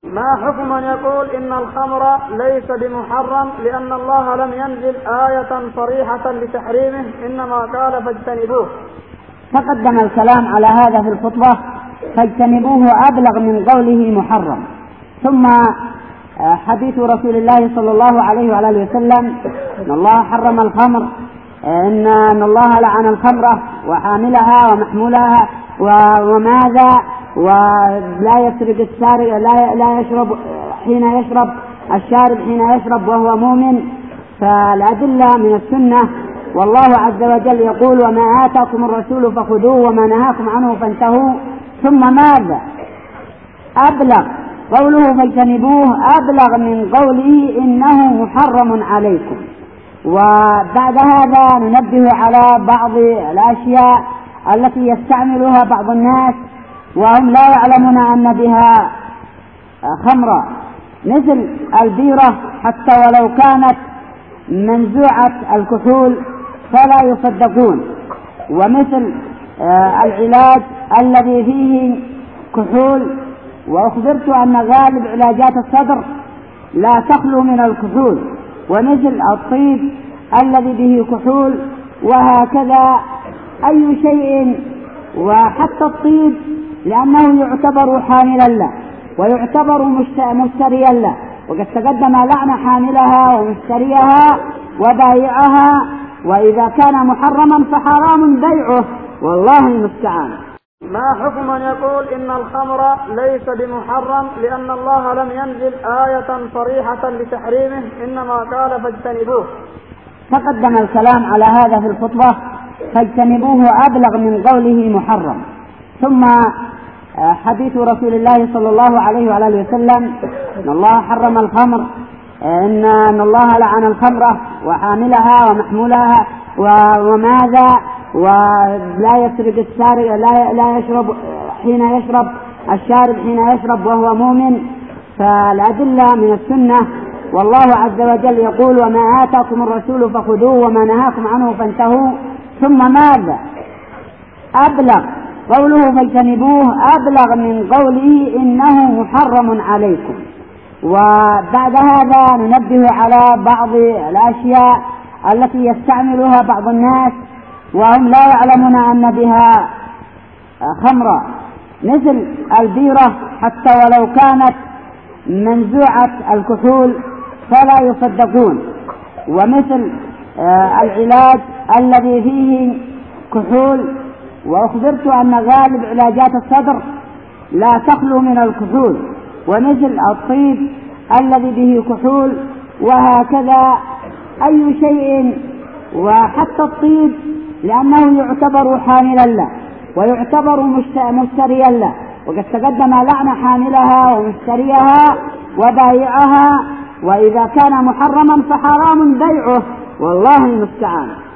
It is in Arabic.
ما حكم من يقول إن الخمر ليس بمحرم لأن الله لم ينزل آية صريحة بتحريمه إنما قال فاجتنبوه؟ تقدم الكلام على هذا في الخطبة، فاجتنبوه أبلغ من قوله محرم. ثم حديث رسول الله صلى الله عليه وآله وسلم إن الله حرم الخمر، إن الله لعن الخمرة وحاملها ومحمولها وماذا، ولا يسرق السارق، لا يشرب حين يشرب الشارب حين يشرب وهو مؤمن. فالأدلة من السنة، والله عز وجل يقول وما آتاكم الرسول فخذوه وما نهاكم عنه فانتهوا. ثم ماذا أبلغ؟ قوله فاجتنبوه أبلغ من قوله إنه محرم عليكم. وبعد هذا ننبه على بعض الأشياء التي يستعملها بعض الناس وهم لا يعلمون أن بها خمرا، مثل البيرة حتى ولو كانت منزوعة الكحول فلا يصدقون، ومثل العلاج الذي فيه كحول، وأخبرت أن غالب علاجات الصدر لا تخلو من الكحول، ومثل الطيب الذي به كحول، وهكذا أي شيء. وحتى الطيب لأنه يعتبر حاملا له ويعتبر مشتريا له، وقد تقدم لعن حاملها ومشتريها وبائعها، وإذا كان محرما فحرام بيعه، والله المستعان. ما حكم من يقول إن الخمر ليس بمحرم لأن الله لم ينزل آية صريحة بتحريمه إنما قال فاجتنبوه؟ تقدم الكلام على هذا في الخطبة، فاجتنبوه أبلغ من قوله محرم. ثم حديث رسول الله صلى الله عليه وآله وسلم إن الله حرم الخمر، إن الله لعن الخمرة وحاملها ومحمولها وماذا، ولا يسرق السارق، لا يشرب حين يشرب الشارب حين يشرب وهو مؤمن. فالأدلة من السنة، والله عز وجل يقول وما آتاكم الرسول فخذوه وما نهاكم عنه فانتهوا. ثم ماذا أبلغ؟ قوله فاجتنبوه أبلغ من قوله إنه محرم عليكم. وبعد هذا ننبه على بعض الأشياء التي يستعملها بعض الناس وهم لا يعلمون أن بها خمرا، مثل البيرة حتى ولو كانت منزوعة الكحول فلا يصدقون، ومثل العلاج الذي فيه كحول، وأخبرت أن غالب علاجات الصدر لا تخلو من الكحول، ومثل الطيب الذي به كحول، وهكذا أي شيء. وحتى الطيب لأنه يعتبر حاملا له ويعتبر مشتريا له، وقد تقدم لعن حاملها ومشتريها وبائعها، وإذا كان محرما فحرام بيعه، والله المستعان.